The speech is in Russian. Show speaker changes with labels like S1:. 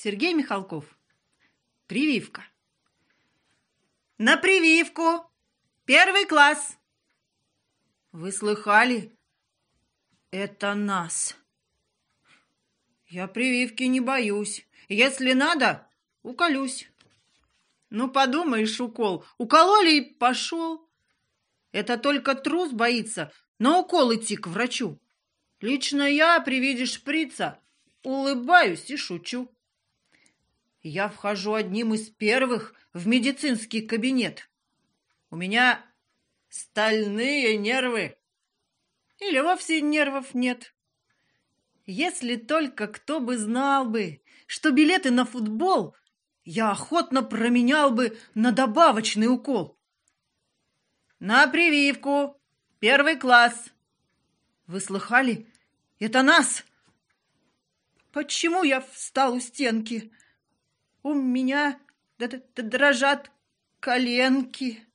S1: Сергей Михалков. Прививка. На прививку! 1 класс! Вы слыхали? Это нас. Я прививки не боюсь. Если надо, уколюсь. Ну, подумаешь, укол. Укололи и пошел. Это только трус боится на укол идти к врачу. Лично я при виде шприца улыбаюсь и шучу. Я вхожу одним из первых в медицинский кабинет. У меня стальные нервы. Или вовсе нервов нет. Если только кто бы знал бы, что билеты на футбол я охотно променял бы на добавочный укол. На прививку! 1 класс! Вы слыхали? Это нас! Почему я встал у стенки? У меня дрожат коленки.